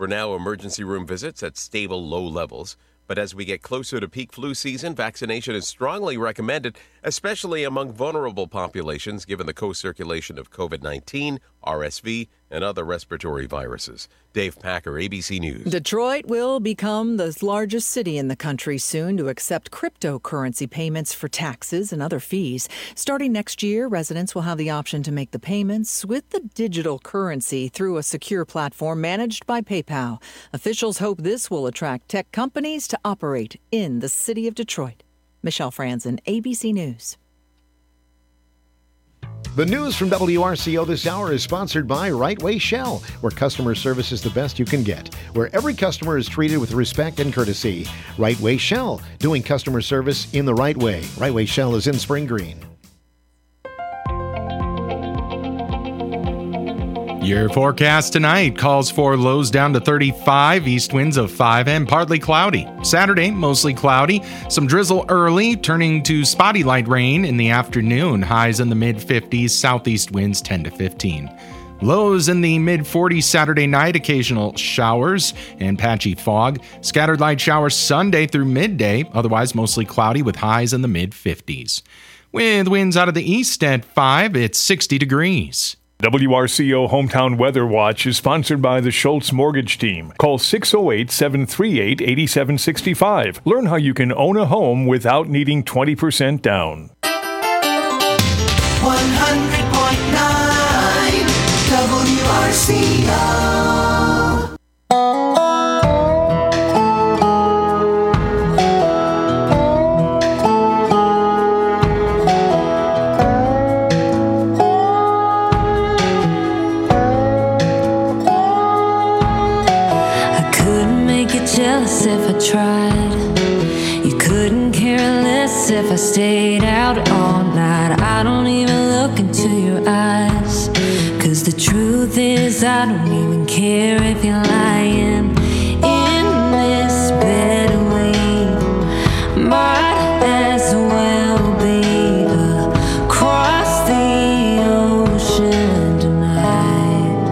For now, emergency room visits at stable low levels. But as we get closer to peak flu season, vaccination is strongly recommended, especially among vulnerable populations, given the co-circulation of COVID-19, RSV, and other respiratory viruses. Dave Packer, ABC News. Detroit will become the largest city in the country soon to accept cryptocurrency payments for taxes and other fees. Starting next year, residents will have the option to make the payments with the digital currency through a secure platform managed by PayPal. Officials hope this will attract tech companies to operate in the city of Detroit. Michelle Franzen, ABC News. The news from WRCO this hour is sponsored by Right Way Shell, where customer service is the best you can get, where every customer is treated with respect and courtesy. Right Way Shell, doing customer service in the right way. Right Way Shell is in Spring Green. Your forecast tonight calls for lows down to 35, east winds of 5, and partly cloudy. Saturday, mostly cloudy, some drizzle early, turning to spotty light rain in the afternoon. Highs in the mid-50s, southeast winds 10 to 15. Lows in the mid-40s Saturday night, occasional showers and patchy fog. Scattered light showers Sunday through midday, otherwise mostly cloudy with highs in the mid-50s. With winds out of the east at 5, it's 60 degrees. WRCO Hometown Weather Watch is sponsored by the Schultz Mortgage Team. Call 608-738-8765. Learn how you can own a home without needing 20% down. 100.9 WRCO. Jealous if I tried. You couldn't care less if I stayed out all night. I don't even look into your eyes, 'cause the truth is I don't even care if you're lying in this bed. We might as well be across the ocean tonight.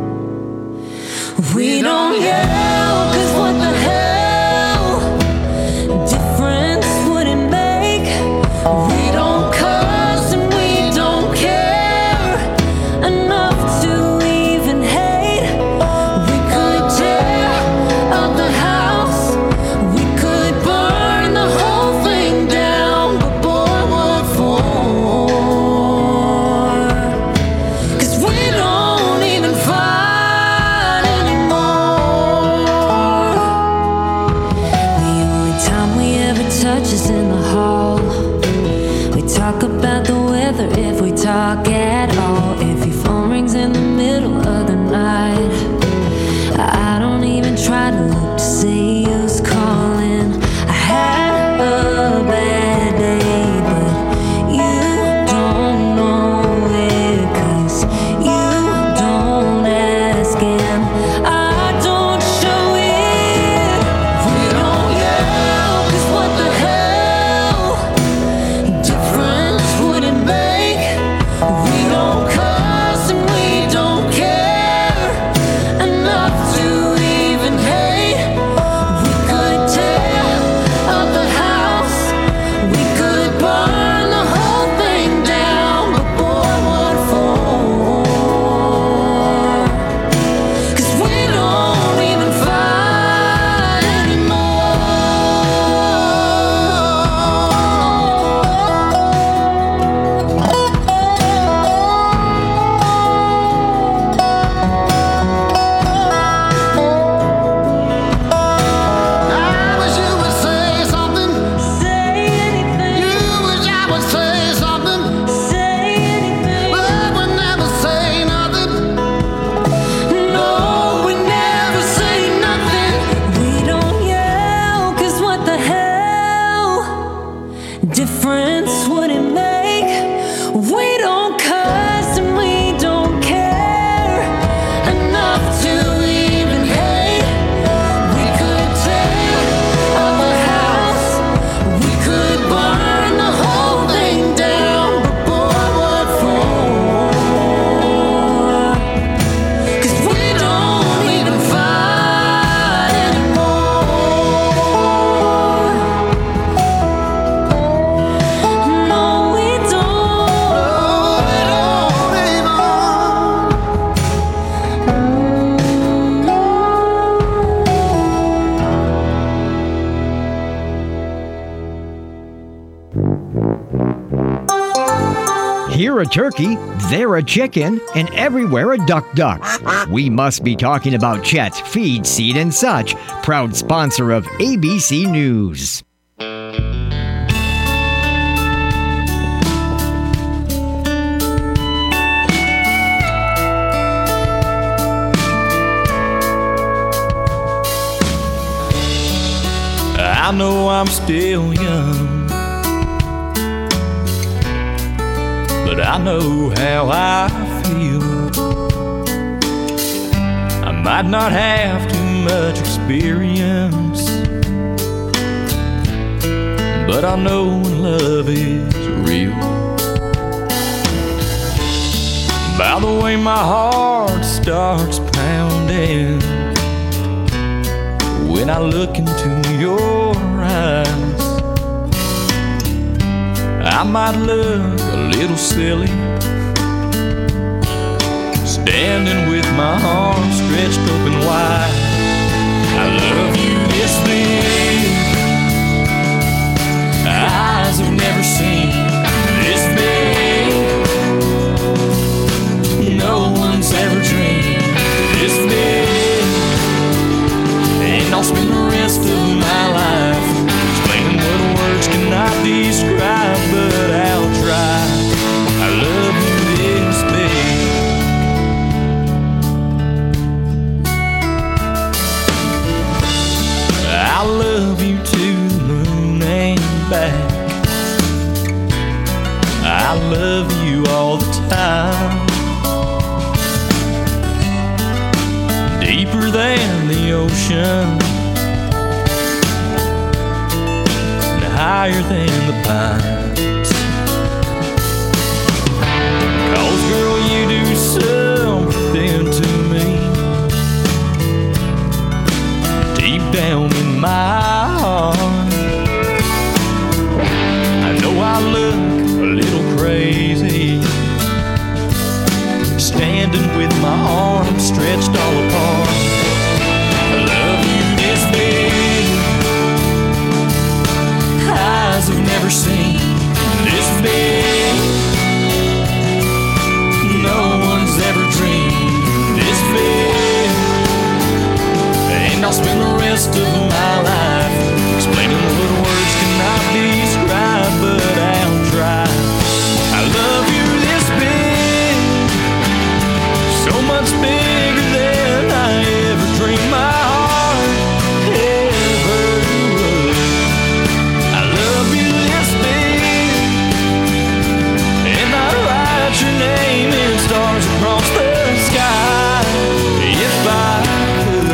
We don't yell, 'cause what the hell difference would it make? We don't cuss and we don't care enough to even hate. We could tear up the house, we could burn the whole thing down, but boy, what for? 'Cause we don't even fight anymore. The only time we ever touch is in the hall. We talk about the weather if we talk at all. If your phone rings in the middle of the night, I don't even try to look to see who's calling. I had a bad day, but you don't know it, 'cause you don't ask and I don't show it. We don't yell, 'cause what the hell difference would it make? We a turkey, there a chicken, and everywhere a duck. We must be talking about Chet's Feed, Seed, and Such, proud sponsor of ABC News. I know I'm still young, but I know how I feel. I might not have too much experience, but I know when love is real. By the way my heart starts pounding when I look into your eyes, I might look a little silly, standing with my arms stretched open wide. I love you this big, eyes have never seen this big, no one's ever dreamed this big. And I'll spend the rest of my life explaining what words cannot describe, but I'll try. I love you this big. I love you to the moon and back. I love you all the time, deeper than the ocean, and higher than the pines. 'Cause girl, you do something to me deep down in my heart. I know I look a little crazy, standing with my arms stretched all apart. I love you this big, eyes have never seen this big, no one's ever dreamed this big. And I'll spend the rest of my life explaining what words cannot describe, but I'll try. I love you this big, so much bigger than I ever dreamed my heart ever would. I love you this big, and I'd write your name in stars across the sky. If I could,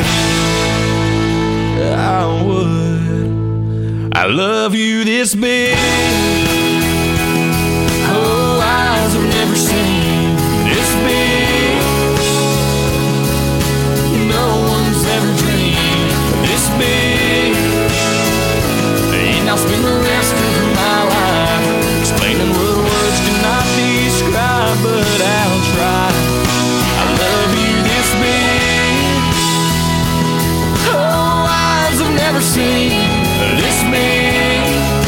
I would. I love you this big, oh, eyes have never seen this big, no one's ever dreamed this big. And I'll spend the rest of my life explaining what words cannot describe, but I'll try. I love you this big, oh, eyes have never seen this big,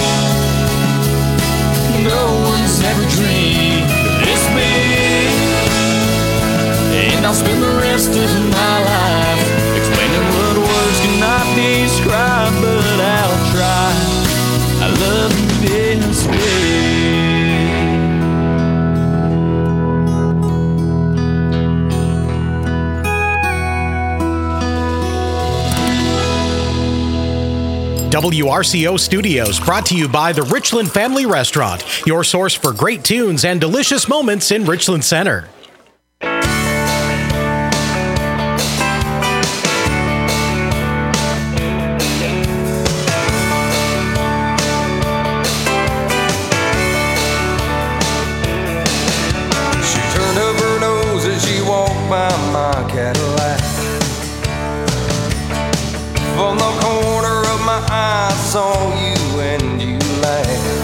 no one's ever dreamed this big. And I'll spend the rest of my life explaining what words cannot describe, but I'll try. I love you this big. WRCO Studios, brought to you by the Richland Family Restaurant, your source for great tunes and delicious moments in Richland Center. She turned up her nose as she walked by my Cadillac. From the corner of my eye, I saw you and you laughed.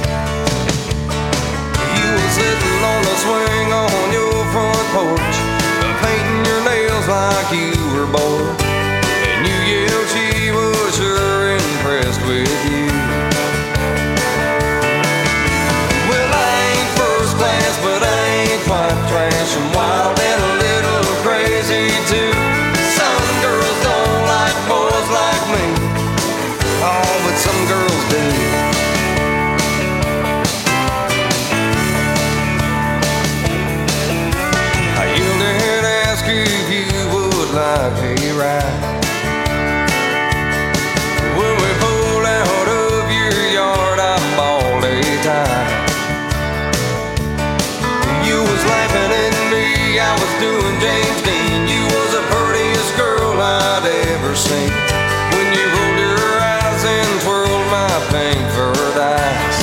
You were sitting on the swing on your front porch, painting your nails like you were bored. And you yelled she was sure impressed with you. Well, I ain't first class, but I ever seen. When you rolled your eyes and twirled my pink furred eyes.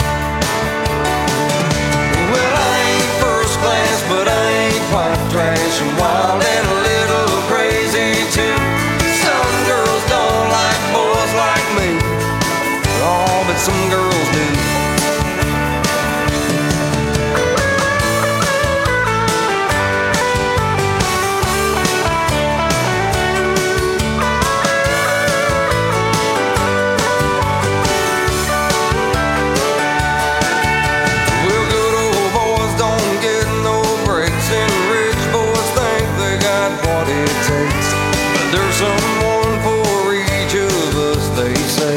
Well, I ain't first class, but I ain't quite trash. I'm wild and a little crazy too. Some girls don't like boys like me. Oh, but some girls do. There's someone for each of us, they say.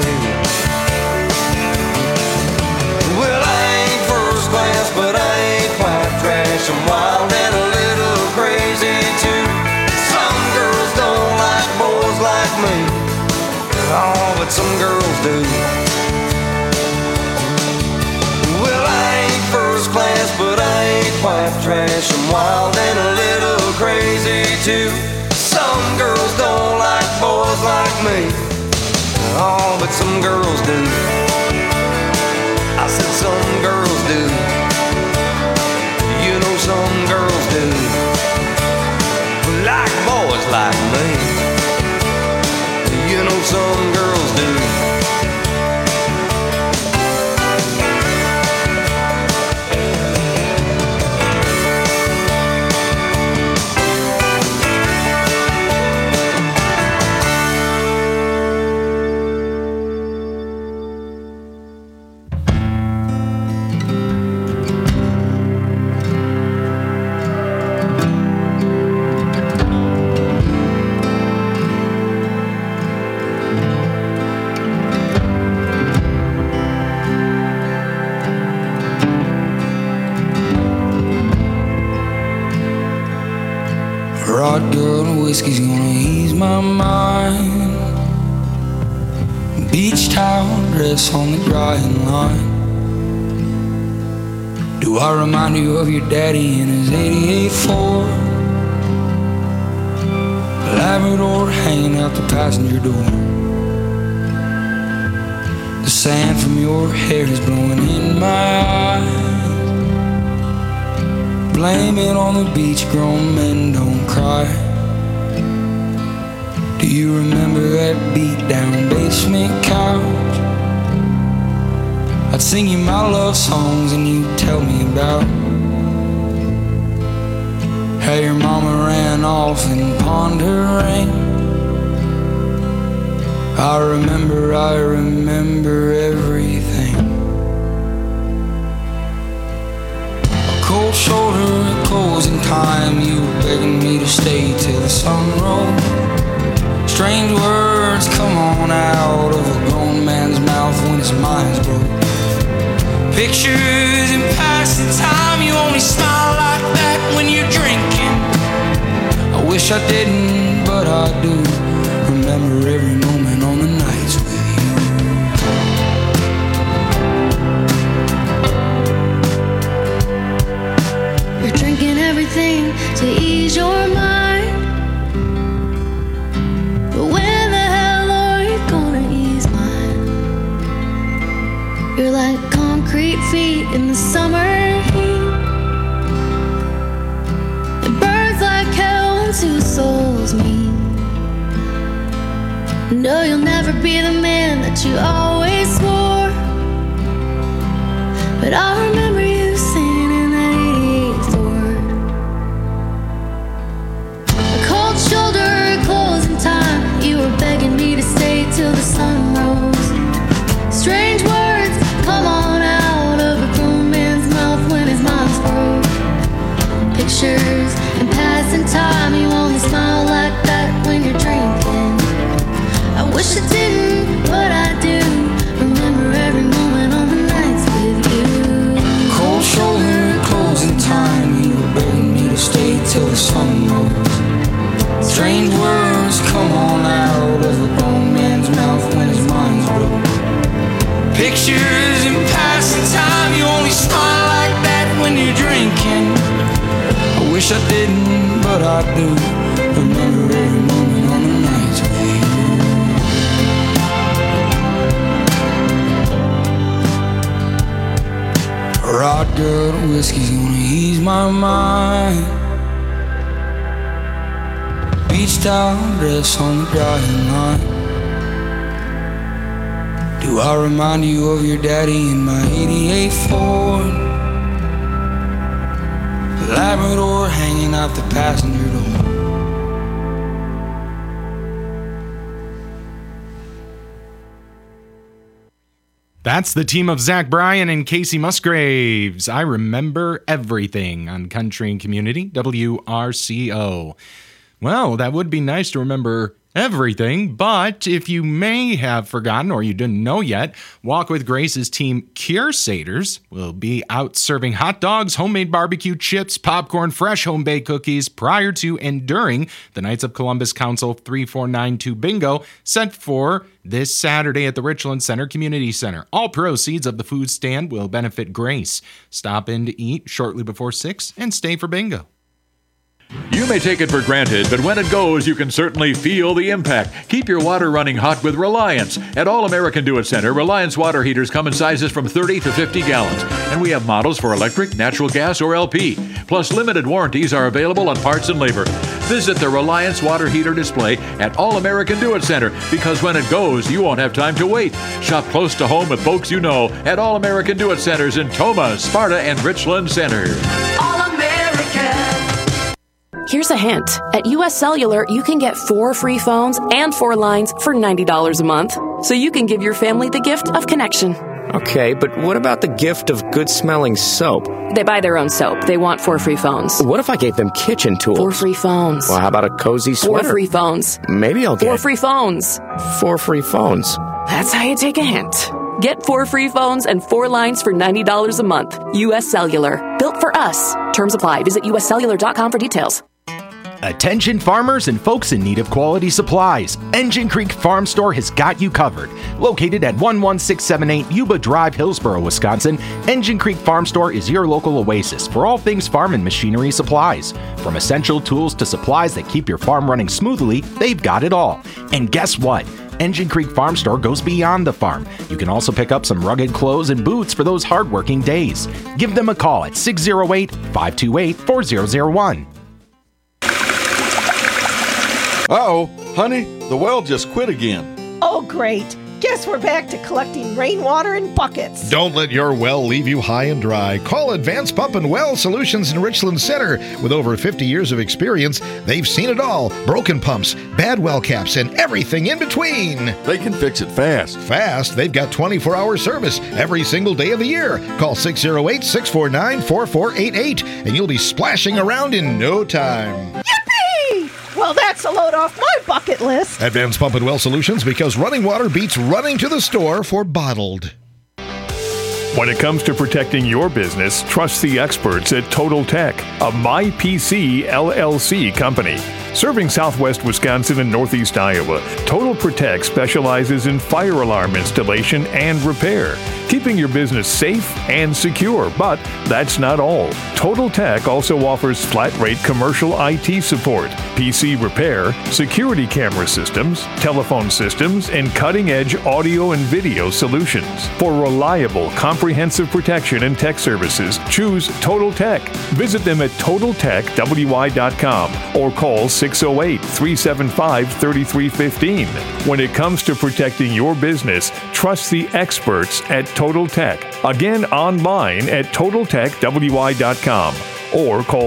Well, I ain't first class, but I ain't quite trash. I'm wild and a little crazy too. Some girls don't like boys like me. Oh, but some girls do. Well, I ain't first class, but I ain't quite trash. I'm wild and a little crazy too. Some girls don't like boys like me. Oh, but some girls do. I said some girls do. You know some girls do. Like boys like me. You know some girls do. Whiskey's gonna ease my mind. Beach towel dress on the drying line. Do I remind you of your daddy in his 88 Ford? Labrador hanging out the passenger door. The sand from your hair is blowing in my eyes. Blame it on the beach, grown men don't cry. Do you remember that beat-down basement couch? I'd sing you my love songs and you'd tell me about how your mama ran off and pawned her ring. I remember everything. A cold shoulder at closing time, you were begging me to stay till the sun rose. Strange words come on out of a grown man's mouth when his mind's broke. Pictures in passing time, you only smile like that when you're drinking. I wish I didn't, but I do remember every moment on the nights with you. You're drinking everything to ease your mind. You're like concrete feet in the summer heat. It burns like hell when two souls meet. No, you'll never be the man that you always swore. But I remember you singing in that 88 Ford. A cold shoulder, closing time. You were begging me to stay till the sun rose. Strange words come on out of a grown man's mouth when his mind's broke. Pictures and passing time, you only smile like that when you're drinking. I wish I didn't, but I do remember every moment on the nights with you. drug, whiskey's gonna ease my mind. Beach towel dress on the drying line. Do I remind you of your daddy in my 88 Ford? Labrador hanging out the passenger door. That's the team of Zach Bryan and Casey Musgraves. I remember everything on Country and Community, WRCO. Well, that would be nice to remember everything, but if you may have forgotten or you didn't know yet, Walk with Grace's team Crusaders will be out serving hot dogs, homemade barbecue chips, popcorn, fresh home-baked cookies prior to and during the Knights of Columbus Council 3492 Bingo set for this Saturday at the Richland Center Community Center. All proceeds of the food stand will benefit Grace. Stop in to eat shortly before 6 and stay for bingo. You may take it for granted, but when it goes, you can certainly feel the impact. Keep your water running hot with Reliance. At All American Do It Center, Reliance water heaters come in sizes from 30 to 50 gallons. And we have models for electric, natural gas, or LP. Plus, limited warranties are available on parts and labor. Visit the Reliance water heater display at All American Do It Center, because when it goes, you won't have time to wait. Shop close to home with folks you know at All American Do It Centers in Toma, Sparta, and Richland Center. Here's a hint. At US Cellular, you can get 4 free phones and 4 lines for $90 a month. So you can give your family the gift of connection. Okay, but what about the gift of good-smelling soap? They buy their own soap. They want 4 free phones. What if I gave them kitchen tools? 4 free phones. Well, how about a cozy sweater? 4 free phones. Maybe I'll get 4 free phones. 4 free phones. That's how you take a hint. Get 4 free phones and 4 lines for $90 a month. US Cellular. Built for us. Terms apply. Visit uscellular.com for details. Attention farmers and folks in need of quality supplies. Engine Creek Farm Store has got you covered. Located at 11678 Yuba Drive, Hillsboro, Wisconsin, Engine Creek Farm Store is your local oasis for all things farm and machinery supplies. From essential tools to supplies that keep your farm running smoothly, they've got it all. And guess what? Engine Creek Farm Store goes beyond the farm. You can also pick up some rugged clothes and boots for those hardworking days. Give them a call at 608-528-4001. Uh-oh, honey, the well just quit again. Oh, great. Guess we're back to collecting rainwater in buckets. Don't let your well leave you high and dry. Call Advanced Pump and Well Solutions in Richland Center. With over 50 years of experience, they've seen it all. Broken pumps, bad well caps, and everything in between. They can fix it fast. Fast? They've got 24-hour service every single day of the year. Call 608-649-4488, and you'll be splashing around in no time. Yippee! Well, that's a load off my bucket list. Advanced Pump and Well Solutions, because running water beats running to the store for bottled. When it comes to protecting your business, trust the experts at Total Tech, a MyPC LLC company. Serving southwest Wisconsin and northeast Iowa, Total Protect specializes in fire alarm installation and repair, keeping your business safe and secure. But that's not all. Total Tech also offers flat-rate commercial IT support, PC repair, security camera systems, telephone systems, and cutting-edge audio and video solutions. For reliable, comprehensive protection and tech services, choose Total Tech. Visit them at TotalTechWI.com or call 608-375-3315. When it comes to protecting your business, trust the experts at Total Tech. Again, online at TotalTechWI.com or call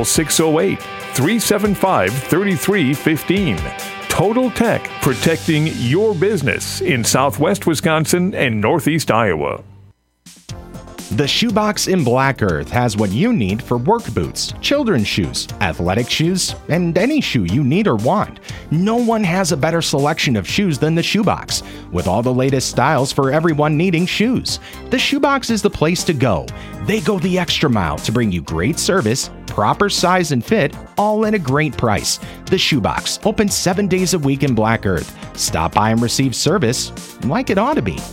608-375-3315. Total Tech, protecting your business in southwest Wisconsin and northeast Iowa. The Shoebox in Black Earth has what you need for work boots, children's shoes, athletic shoes, and any shoe you need or want. No one has a better selection of shoes than the Shoebox, with all the latest styles for everyone needing shoes. The Shoebox is the place to go. They go the extra mile to bring you great service, proper size and fit, all at a great price. The Shoebox, open 7 days a week in Black Earth. Stop by and receive service like it ought to be.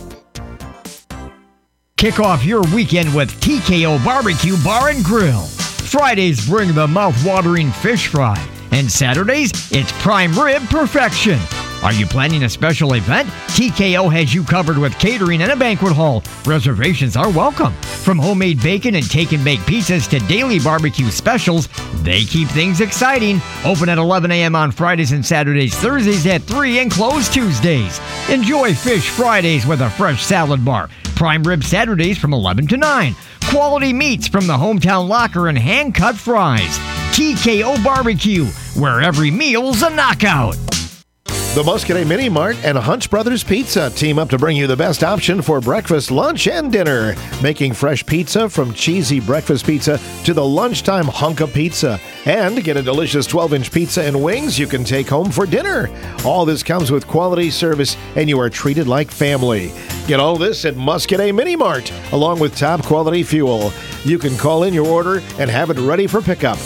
Kick off your weekend with TKO Barbecue Bar and Grill. Fridays bring the mouth-watering fish fry, and Saturdays it's prime rib perfection. Are you planning a special event? TKO has you covered with catering and a banquet hall. Reservations are welcome. From homemade bacon and take and bake pizzas to daily barbecue specials, they keep things exciting. Open at 11 a.m. on Fridays and Saturdays, Thursdays at 3, and close Tuesdays. Enjoy Fish Fridays with a fresh salad bar. Prime Rib Saturdays from 11 to 9. Quality meats from the Hometown Locker and hand-cut fries. TKO Barbecue, where every meal's a knockout. The Muscadet Mini Mart and Hunch Brothers Pizza team up to bring you the best option for breakfast, lunch, and dinner. Making fresh pizza from cheesy breakfast pizza to the lunchtime hunk of pizza. And get a delicious 12-inch pizza and wings you can take home for dinner. All this comes with quality service, and you are treated like family. Get all this at Muscadet Mini Mart, along with top quality fuel. You can call in your order and have it ready for pickup.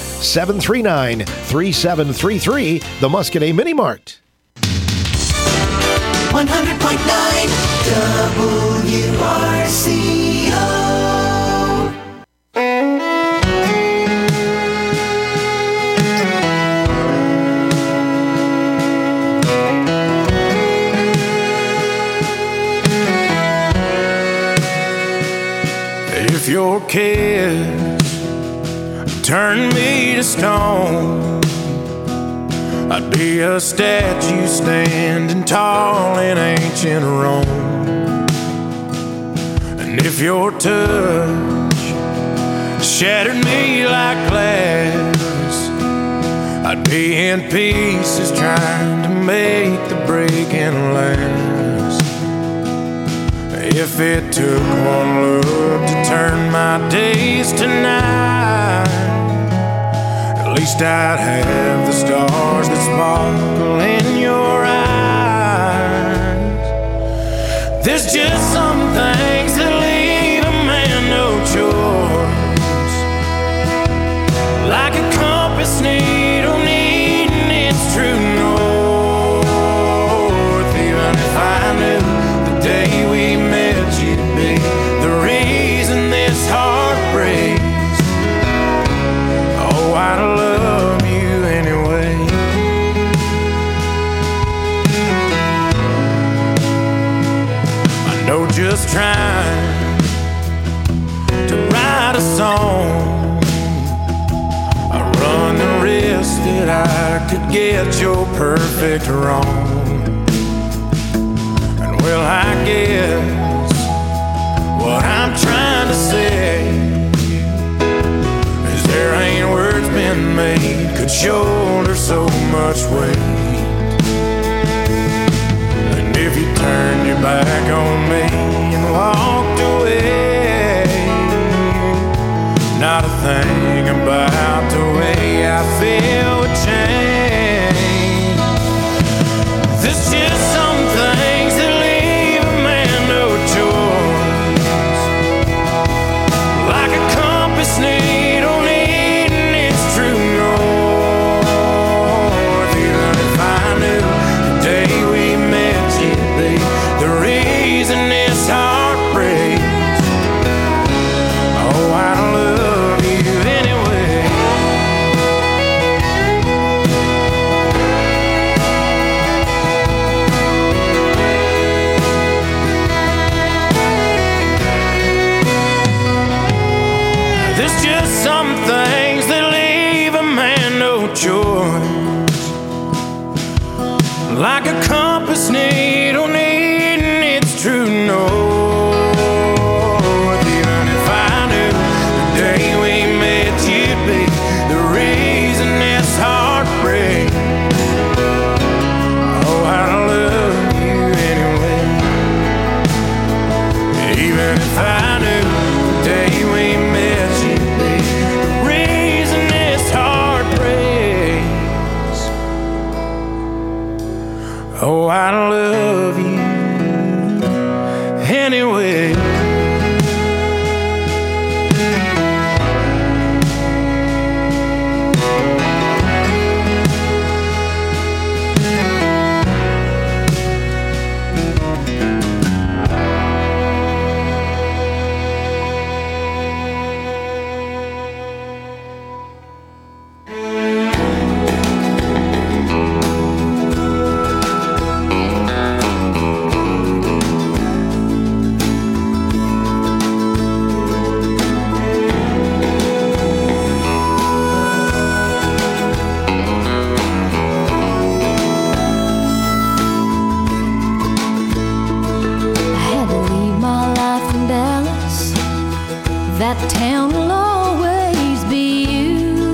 739-3733, the Muscadet Mini Mart. 100.9 WRCO. If your kids turn me to stone, I'd be a statue standing tall in ancient Rome. And if your touch shattered me like glass, I'd be in pieces trying to make the breaking last. If it took one look to turn my days to night, at least I'd have the stars that sparkle in your eyes. There's just some things that leave a man no choice, like a compass needle needing its true north. Even if I knew the day we met you'd be the reason this heart breaks, oh, I'd love you anyway. I know just trying to write a song, I run the risk that I could get your perfect wrong. And well, I guess what I'm trying to say is there ain't words been made could shoulder so much weight. And if you turned your back on me and walked away, not a thing about the way I feel would change. There's just some things that leave a man no choice, like a compass needle needing its true north. Even if I knew the day we met you'd be the reason this heart breaks, oh, I'd love you anyway. There's just some things that leave a man no choice, like a compass needle needing its true north. Even if I knew the day we met you'd be the reason this heart breaks, oh, I'd love you anyway. Even if I knew the day we met you'd be the reason this heart breaks, oh, I'd love you anyway. That town will always be you.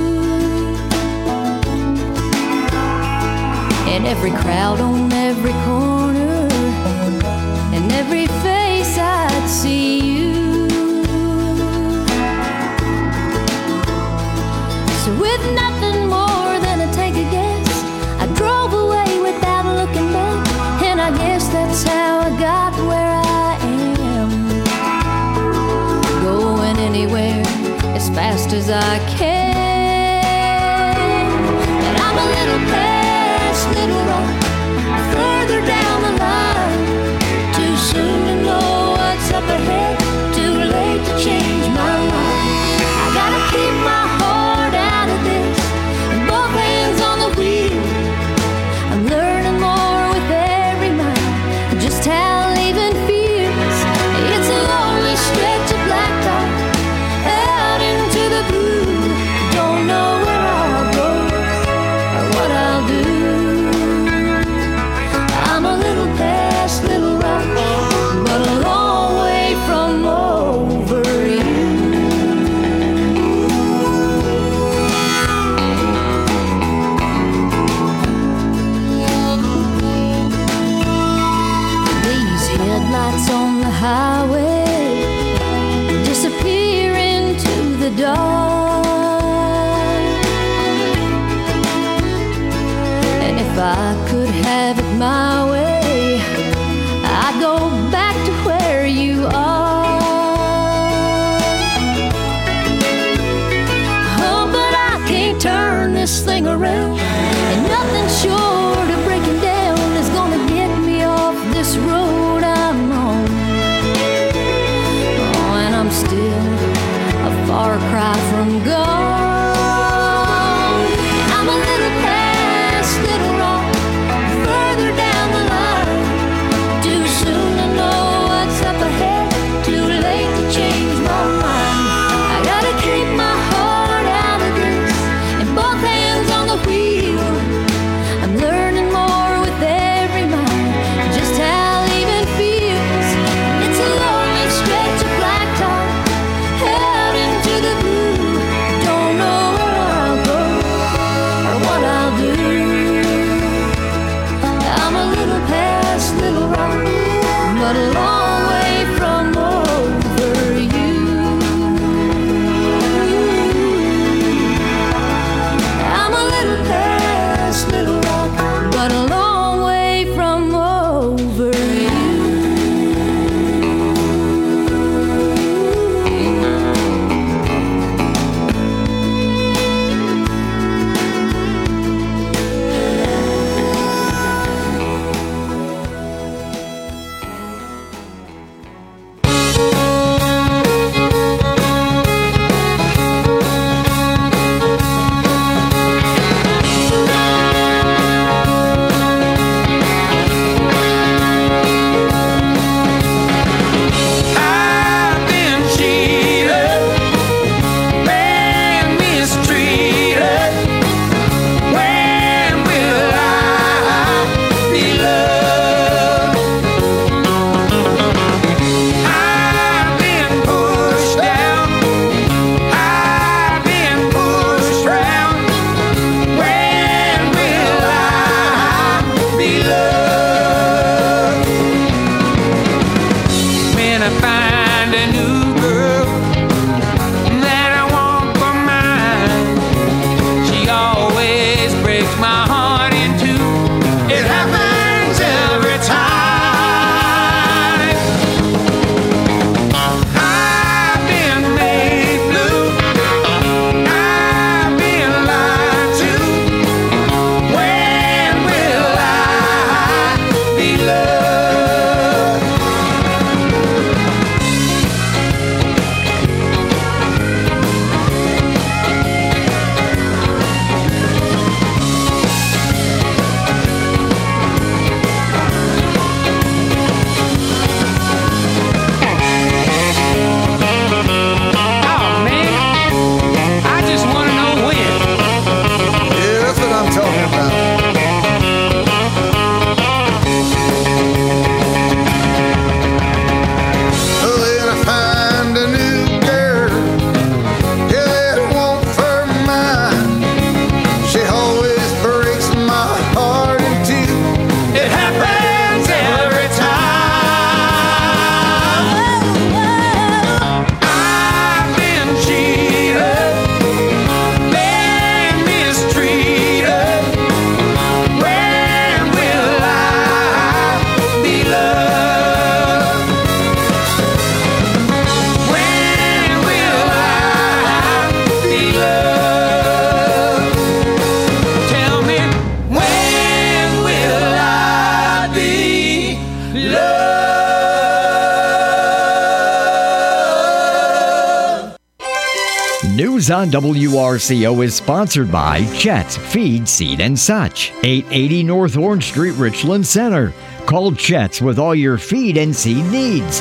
In every crowd on every corner, in every face I'd see you. So with nothing more than a take a guess, I drove away without looking back. And I guess that's how I got where I am. Going anywhere as fast as I can. And I'm a little past Little Rock, further down the line. Too soon to know what's up ahead, too late to change my mind. I gotta keep my heart out of this and both hands on the wheel. I'm learning more with every mile, just how leaving feels. It's a lonely stretch of blacktop out into the blue. Don't know where I'll go or what I'll do. I'm a little past Little Rock, but a long way from over you. These headlights on the highway disappear into the dark. And if I could have it my way, I'd go back to where you are. Oh, but I can't turn this thing around, and nothing short of breaking down is gonna get me off this road I'm on. Oh, and I'm still a far cry from gone. I'm a little past Little Rock, further down the News on WRCO is sponsored by Chet's Feed, Seed, and Such, 880 North Orange Street, Richland Center. Call Chet's with all your feed and seed needs.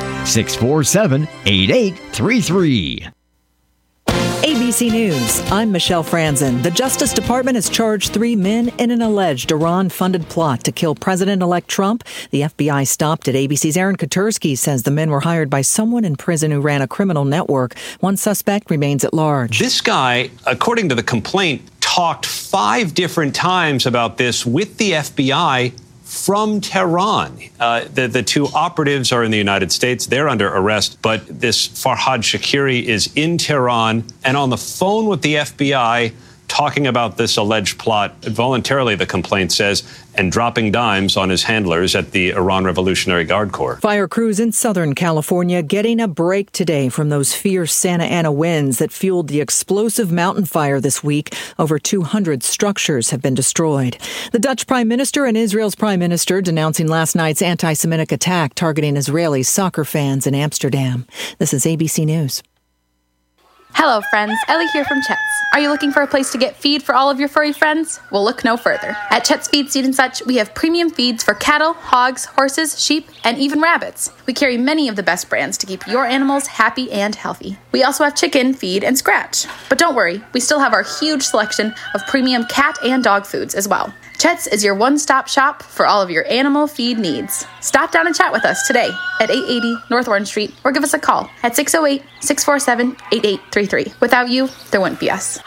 647-8833. ABC News, I'm Michelle Franzen. The Justice Department has charged 3 men in an alleged Iran-funded plot to kill President-elect Trump. The FBI stopped at ABC's Aaron Katersky says the men were hired by someone in prison who ran a criminal network. One suspect remains at large. This guy, according to the complaint, talked 5 different times about this with the FBI from Tehran. The 2 operatives are in the United States. They're under arrest, but this Farhad Shakiri is in Tehran and on the phone with the FBI talking about this alleged plot voluntarily, the complaint says, and dropping dimes on his handlers at the Iran Revolutionary Guard Corps. Fire crews in Southern California getting a break today from those fierce Santa Ana winds that fueled the explosive mountain fire this week. Over 200 structures have been destroyed. The Dutch Prime Minister and Israel's Prime Minister denouncing last night's anti-Semitic attack targeting Israeli soccer fans in Amsterdam. This is ABC News. Hello, friends. Ellie here from Chet's. Are you looking for a place to get feed for all of your furry friends? Well, look no further. At Chet's Feed, Seed, and Such, we have premium feeds for cattle, hogs, horses, sheep, and even rabbits. We carry many of the best brands to keep your animals happy and healthy. We also have chicken, feed, and scratch. But don't worry, we still have our huge selection of premium cat and dog foods as well. Chet's is your one-stop shop for all of your animal feed needs. Stop down and chat with us today at 880 North Orange Street or give us a call at 608-647-8833. Without you, there wouldn't be us.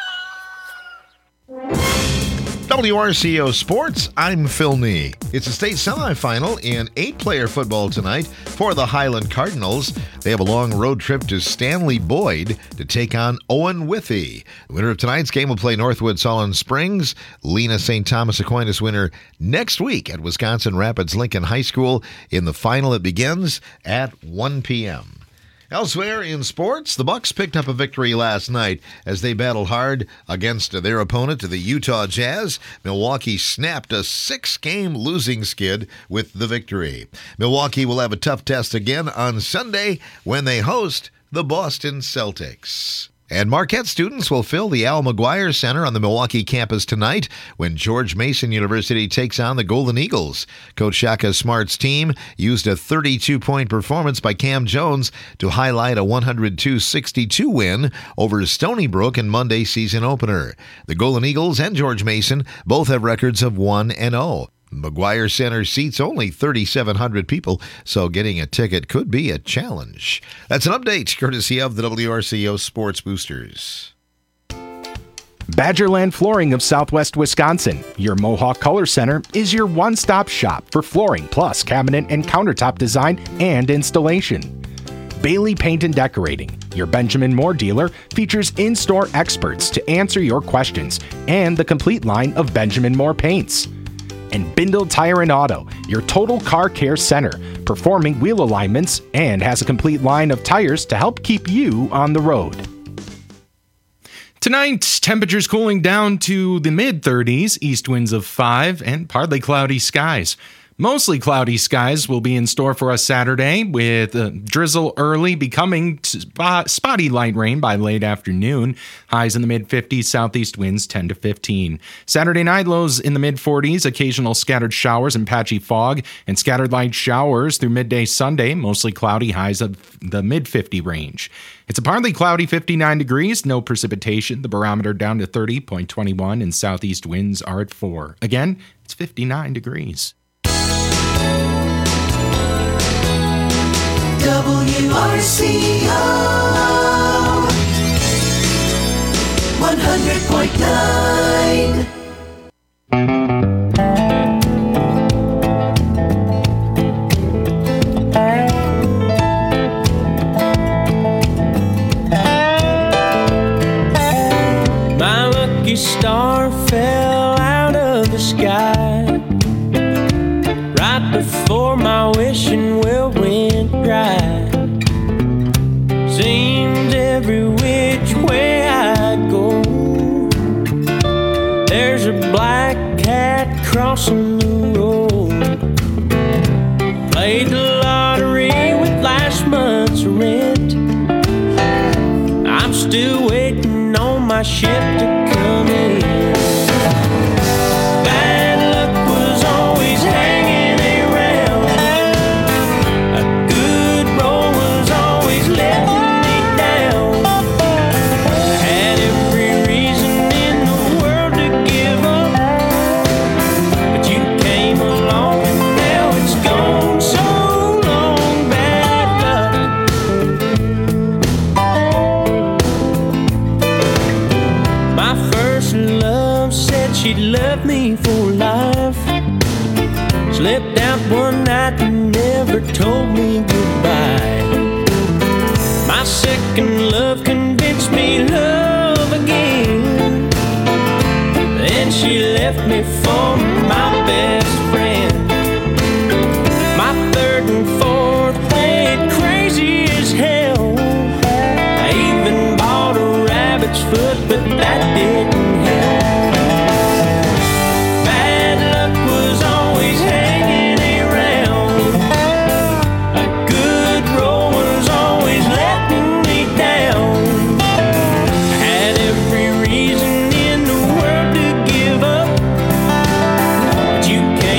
WRCO Sports, I'm Phil Nee. It's a state semifinal in 8-player football tonight for the Highland Cardinals. They have a long road trip to Stanley Boyd to take on Owen Withee. The winner of tonight's game will play Northwood Solon Springs. Lena St. Thomas Aquinas winner next week at Wisconsin Rapids Lincoln High School. In the final, it begins at 1 p.m. Elsewhere in sports, the Bucks picked up a victory last night as they battled hard against their opponent, the Utah Jazz. Milwaukee snapped a 6-game losing skid with the victory. Milwaukee will have a tough test again on Sunday when they host the Boston Celtics. And Marquette students will fill the Al McGuire Center on the Milwaukee campus tonight when George Mason University takes on the Golden Eagles. Coach Shaka Smart's team used a 32-point performance by Cam Jones to highlight a 102-62 win over Stony Brook in Monday's season opener. The Golden Eagles and George Mason both have records of 1-0. McGuire Center seats only 3,700 people, so getting a ticket could be a challenge. That's an update courtesy of the WRCO Sports Boosters. Badgerland Flooring of Southwest Wisconsin, your Mohawk Color Center, is your one-stop shop for flooring plus cabinet and countertop design and installation. Bailey Paint and Decorating, your Benjamin Moore dealer, features in-store experts to answer your questions and the complete line of Benjamin Moore paints. And Bindle Tire and Auto, your total car care center, performing wheel alignments and has a complete line of tires to help keep you on the road. Tonight, temperatures cooling down to the mid-30s, east winds of 5, and partly cloudy skies. Mostly cloudy skies will be in store for us Saturday, with drizzle early becoming spotty light rain by late afternoon. Highs in the mid-50s, southeast winds 10 to 15. Saturday night, lows in the mid-40s, occasional scattered showers and patchy fog, and scattered light showers through midday Sunday, mostly cloudy, highs of the mid-50 range. It's a partly cloudy 59 degrees, no precipitation. The barometer down to 30.21, and southeast winds are at 4. Again, it's 59 degrees. WRCO 100.9. My lucky star fell out of the sky right before my wishing well went dry. Seems every which way I go, there's a black cat crossing the road. Played the lottery with last month's rent. I'm still waiting my ship to come in. Bad luck was always hanging around. A good roll was always letting me down. I had every reason in the world to give up, but you came along and now it's gone. So long, bad luck. My first love said she'd love me for life. Slipped out one night and never told me goodbye. My second love convinced me love again. Then she left me for my best friend. My third and fourth played crazy as hell. I even bought a rabbit's foot, but that didn't help. Bad luck was always hanging around. A good roll was always letting me down. I had every reason in the world to give up, but you came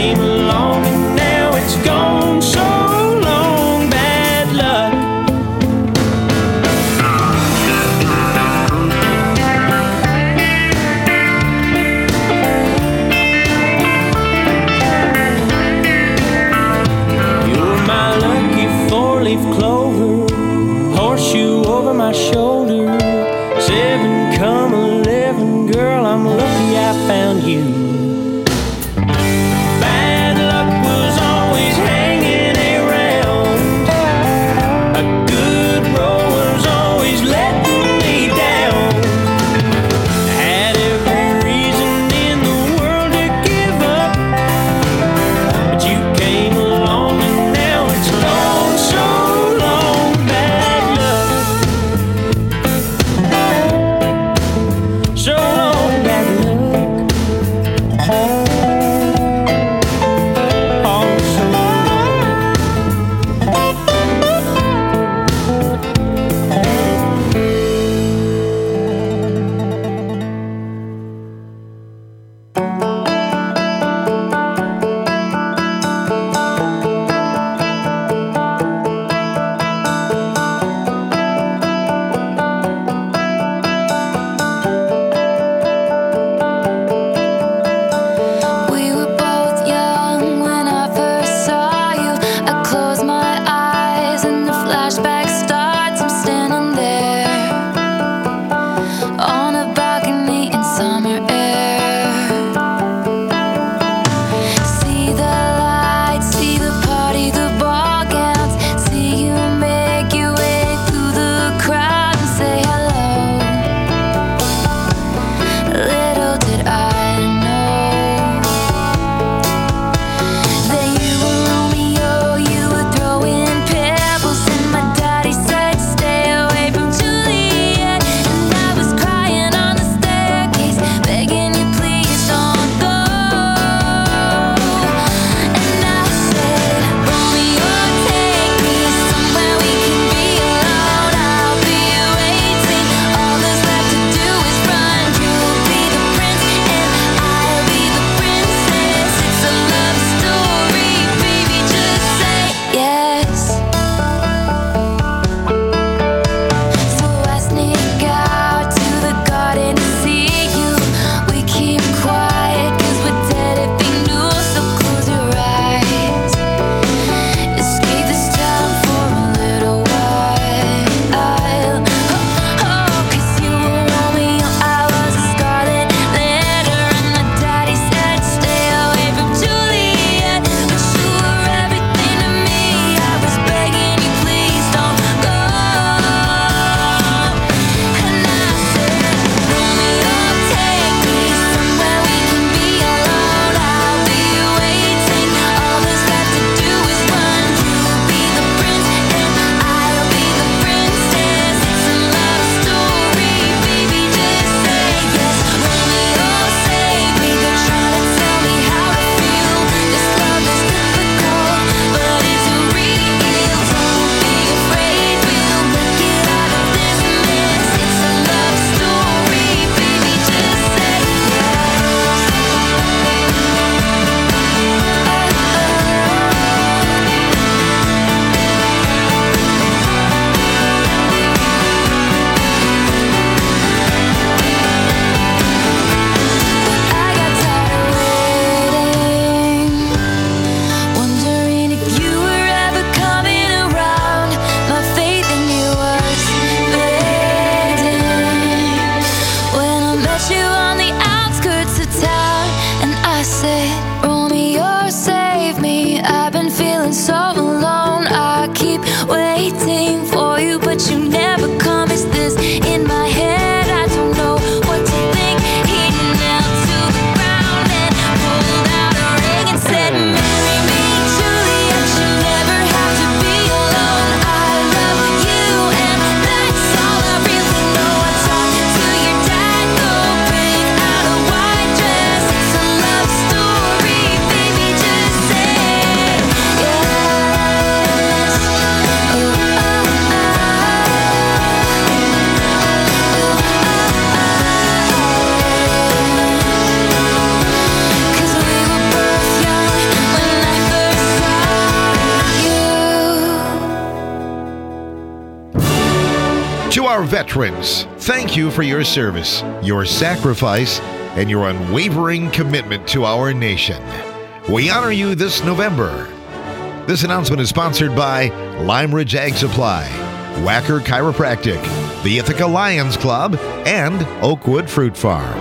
our veterans, thank you for your service, your sacrifice, and your unwavering commitment to our nation. We honor you this November. This announcement is sponsored by Lime Ridge Ag Supply, Wacker Chiropractic, the Ithaca Lions Club, and Oakwood Fruit Farm.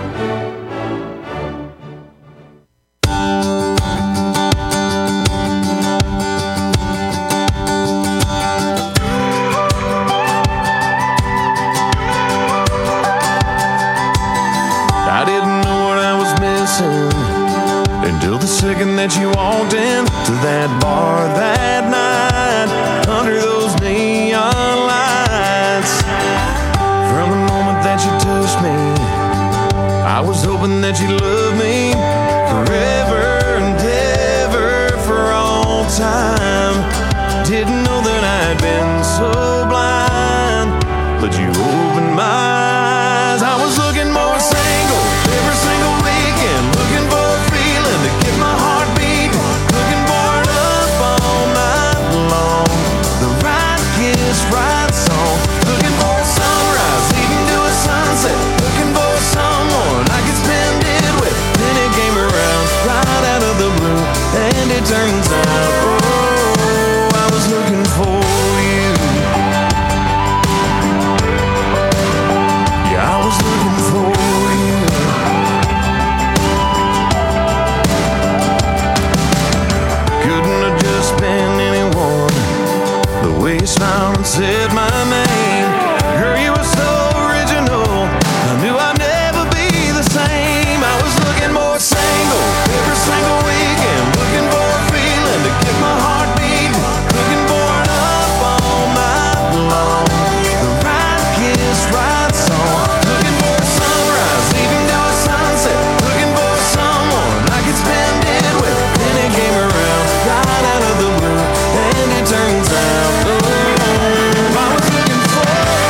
I didn't know what I was missing until the second that you walked into that bar that night under those neon lights. From the moment that you touched me, I was hoping that you'd love me forever and ever for all time. Didn't know that I'd been so blind, but you opened my eyes. I was looking more single every single weekend, looking for a feeling to get my heart beating, looking for it up all night long. The right kiss, right song, looking for a sunrise, leading to a sunset, looking for someone I could spend it with. Then it came around right out of the blue, and it turns out, oh, I was looking for you. Yeah, I was looking for you. Couldn't have just been anyone. The way you smiled and said my name, girl, you were so original. I knew I'd never be the same. I was looking more single every single weekend, looking for a feeling to get my heart beating, looking for it up all night long. The right kiss, right song, looking for a sunrise, leading to a sunset, looking for someone I could spend it with. Then it came around right out of the blue, and it turns out, oh, I was looking for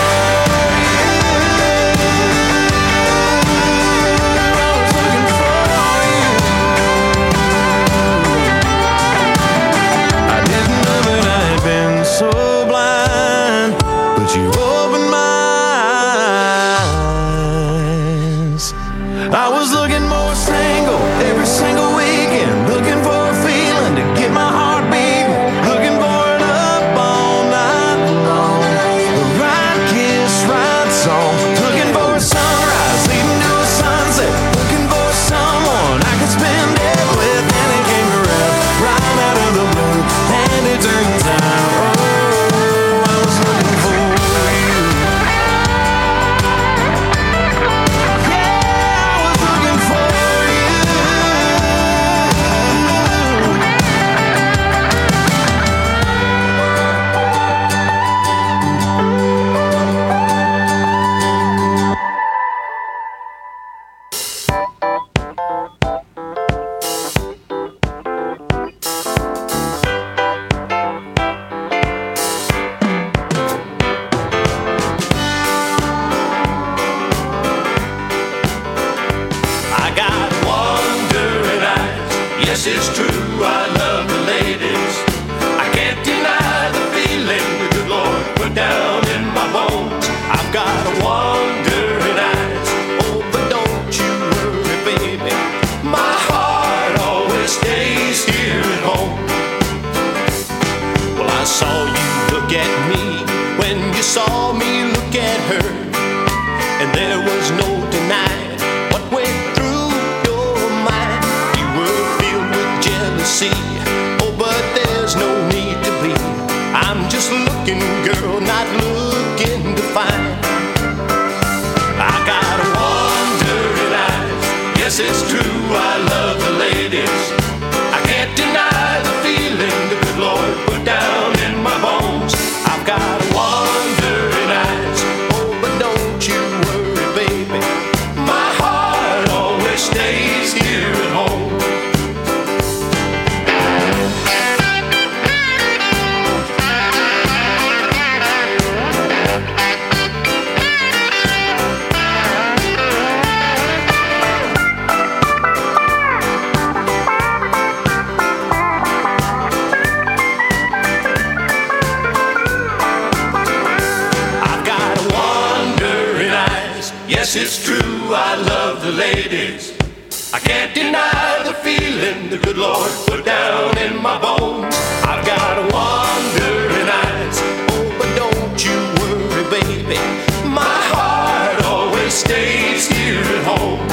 so blind, but you opened my eyes. I was looking more single every single weekend, looking for a feeling to get my heart beating, looking for it up all night long. The right kiss, right song, looking for a sunrise, leading to a sunset, looking for someone I could spend it with. And it came around right out of the blue, and it turns out, oh, yes, it's true, I love the ladies. I can't deny the feeling the good Lord put down in my bones. I've got wandering eyes, oh, but don't you worry, baby. My heart always stays here at home. Well, I saw you look at me when you saw me look at her, and there was no denying what went through your mind. You were filled with jealousy, oh, but there's no need to be. I'm just looking, girl, not looking to find. I got wandering eyes, yes, it's true, I love the ladies. I can't deny the feeling the good Lord put down in my bones. I've got wandering eyes, oh, but don't you worry, baby. My Yes, it's true, I love the ladies. I can't deny the feeling the good Lord put down in my bones. I've got wandering eyes, oh, but don't you worry, baby. My heart always stays here at home.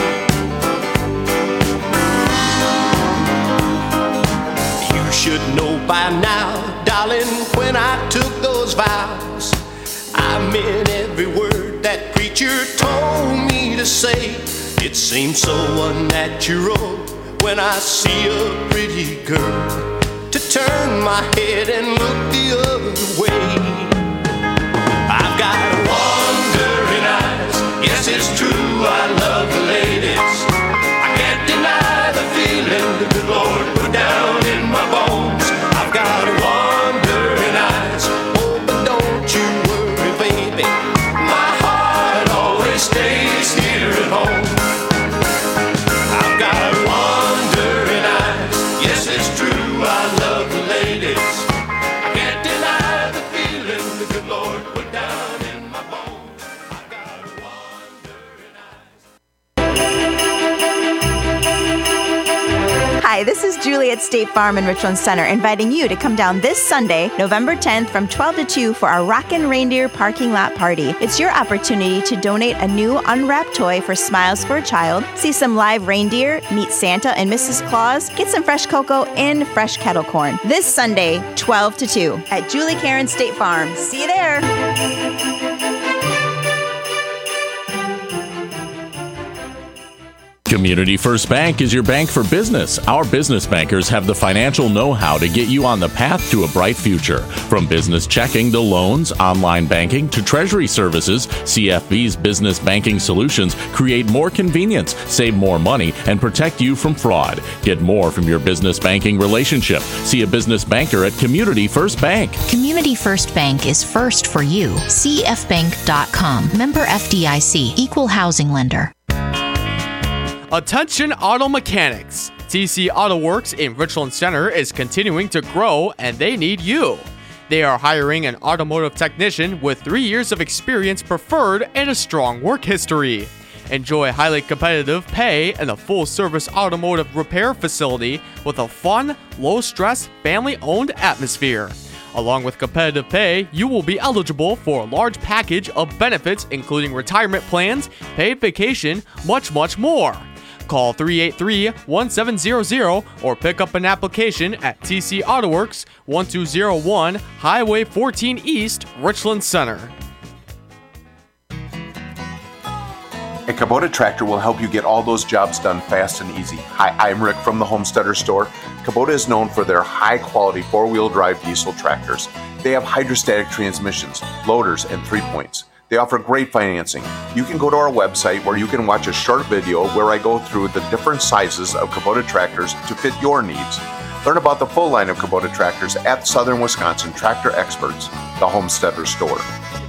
You should know by now, darling, when I took those vows, I meant every word that preacher told me to say. It seems so unnatural when I see a pretty girl to turn my head and look the other way. I've got wandering eyes, yes it's true, I love the ladies. I can't deny the feeling the good Lord put down in my bones. I've got wandering eyes, oh but don't you worry baby, my heart always stays here at home. Hi, this is Julie at State Farm in Richland Center, inviting you to come down this Sunday, November 10th from 12 to 2 for our Rockin' Reindeer Parking Lot Party. It's your opportunity to donate a new unwrapped toy for Smiles for a Child, see some live reindeer, meet Santa and Mrs. Claus, get some fresh cocoa and fresh kettle corn. This Sunday, 12 to 2 at Julie Karen State Farm. See you there! Community First Bank is your bank for business. Our business bankers have the financial know-how to get you on the path to a bright future. From business checking to loans, online banking to treasury services, CFB's business banking solutions create more convenience, save more money, and protect you from fraud. Get more from your business banking relationship. See a business banker at Community First Bank. Community First Bank is first for you. CFbank.com. Member FDIC. Equal housing lender. Attention auto mechanics! TC Auto Works in Richland Center is continuing to grow and they need you. They are hiring an automotive technician with 3 years of experience preferred and a strong work history. Enjoy highly competitive pay and a full-service automotive repair facility with a fun, low-stress, family-owned atmosphere. Along with competitive pay, you will be eligible for a large package of benefits including retirement plans, paid vacation, much more. Call 383-1700 or pick up an application at TC Auto Works, 1201 Highway 14 East, Richland Center. A Kubota tractor will help you get all those jobs done fast and easy. Hi, I'm Rick from the Homesteader Store. Kubota is known for their high-quality four-wheel drive diesel tractors. They have hydrostatic transmissions, loaders, and 3-points. They offer great financing. You can go to our website where you can watch a short video where I go through the different sizes of Kubota tractors to fit your needs. Learn about the full line of Kubota tractors at Southern Wisconsin Tractor Experts, the Homesteader Store.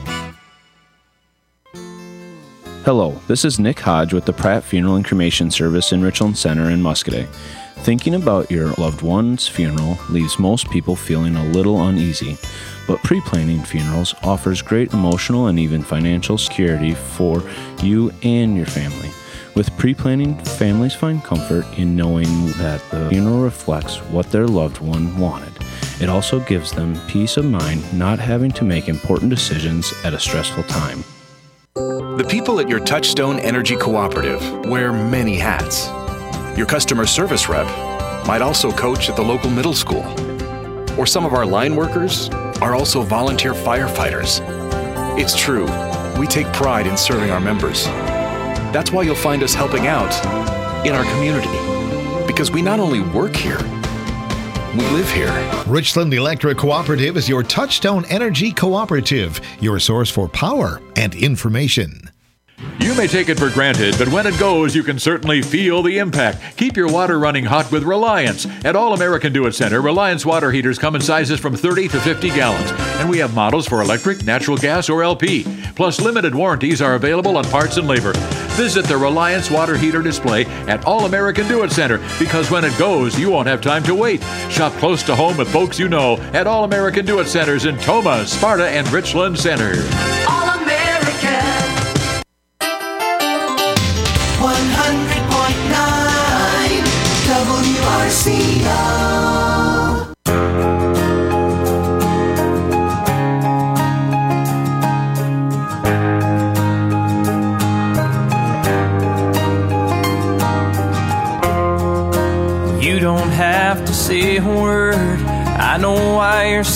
Hello, this is Nick Hodge with the Pratt Funeral and Cremation Service in Richland Center in Muscoda. Thinking about your loved one's funeral leaves most people feeling a little uneasy, but pre-planning funerals offers great emotional and even financial security for you and your family. With pre-planning, families find comfort in knowing that the funeral reflects what their loved one wanted. It also gives them peace of mind not having to make important decisions at a stressful time. The people at your Touchstone Energy Cooperative wear many hats. Your customer service rep might also coach at the local middle school. Or some of our line workers are also volunteer firefighters. It's true, we take pride in serving our members. That's why you'll find us helping out in our community. Because we not only work here, we live here. Richland Electric Cooperative is your Touchstone Energy Cooperative, your source for power and information. You may take it for granted, but when it goes, you can certainly feel the impact. Keep your water running hot with Reliance. At All American Do It Center, Reliance water heaters come in sizes from 30 to 50 gallons. And we have models for electric, natural gas, or LP. Plus, limited warranties are available on parts and labor. Visit the Reliance water heater display at All American Do It Center, because when it goes, you won't have time to wait. Shop close to home with folks you know at All American Do It Centers in Toma, Sparta, and Richland Center. All American.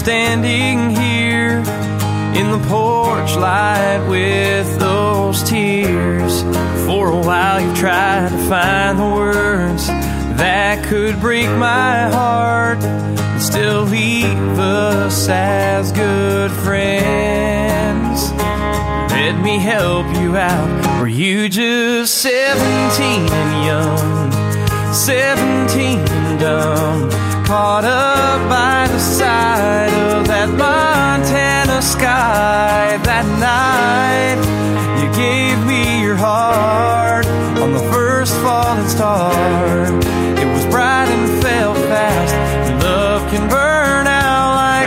standing here in the porch light with those tears. For a while you've tried to find the words that could break my heart and still leave us as good friends. Let me help you out. Were you just 17 and young, 17 and dumb, caught up by the side of that Montana sky that night? You gave me your heart on the first falling star. It was bright and fell fast, and love can burn out like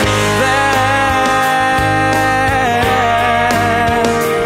that.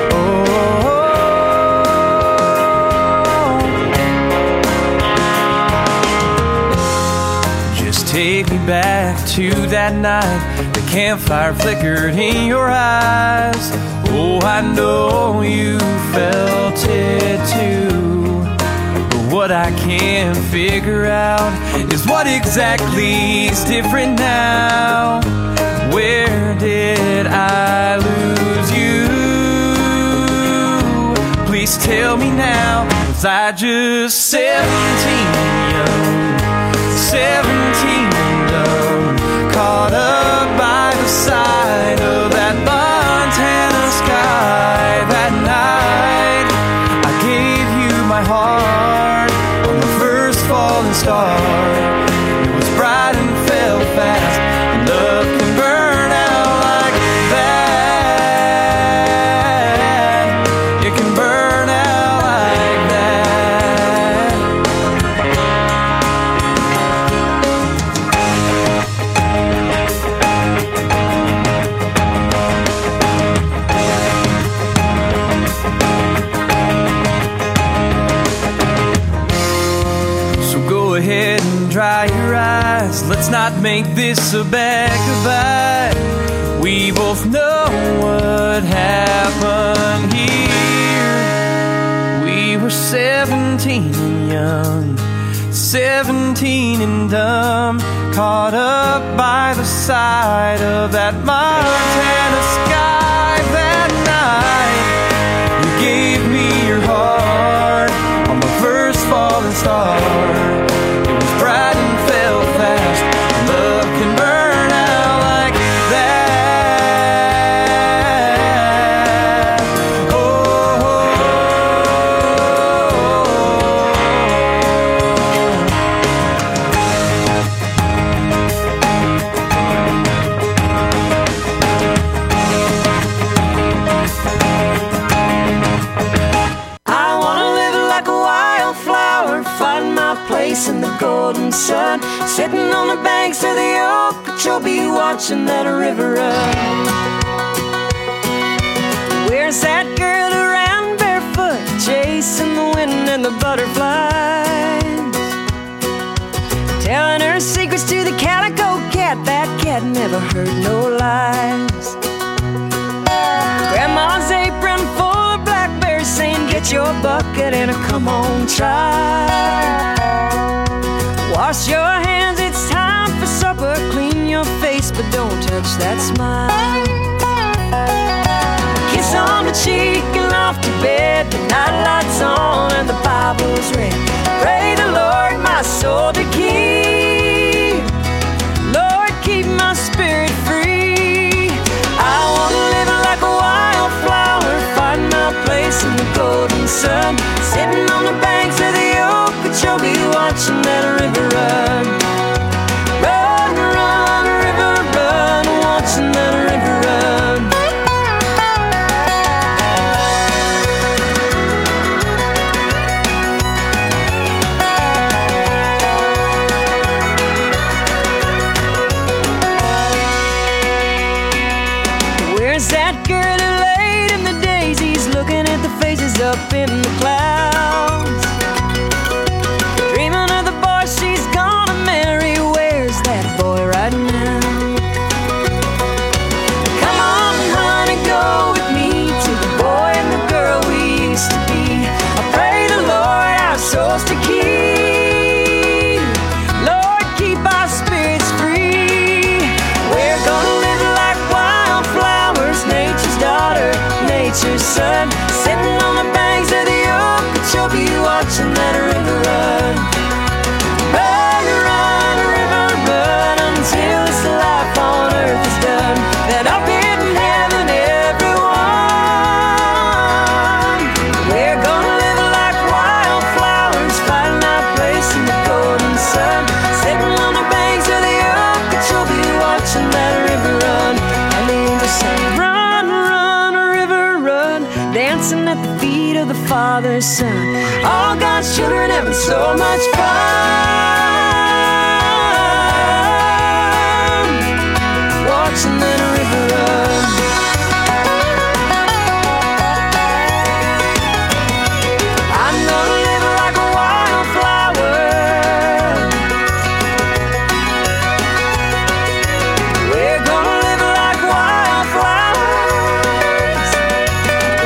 Oh, just take me back to that night. The campfire flickered in your eyes. Oh, I know you felt it too. What I can't figure out is what exactly is different now. Where did I lose you? Please tell me now. Was I just 17 and young, 17 and dumb, caught up by the side of that Montana sky that night? I gave you my heart on the first falling star. It was bright and fell fast, and love can burn out like that. It can burn out like that. So go ahead and dry your eyes. Let's not make this a bad goodbye. We both know what happened here. We were 17 and young, 17 and dumb, caught up by the side of that Montana sky that night. You gave me your heart on the first falling star. It was bright and fell fast. Love can burn out like that. Oh, I wanna live like a wildflower, find my place in the golden sun, sitting on the banks of the Okeechobee, watching that river run. Where's that girl around barefoot, chasing the wind and the butterflies, telling her secrets to the calico cat? That cat never heard no lies. Grandma's apron full of blackberries, saying get your bucket and come on try. Wash your hands, it's time for supper. Clean your face, but don't touch that smile. Kiss on the cheek and off to bed. The night lights on and the Bible's read. Pray the Lord my soul to keep. Lord, keep my spirit free. I wanna live like a wildflower, find my place in the golden sun, sitting on the banks of the Okeechobee, watching that river run. Run, run, river run, watching that river run. Where's that girl who laid in the daisies, looking at the faces up in the clouds, dreaming of the boy she's gonna marry? Where's that boy right now? Come on, honey, go with me to the boy and the girl we used to be. I pray the Lord our souls to keep. Lord, keep our spirits free. We're gonna live Father, Son, all God's children having so much fun. Watching the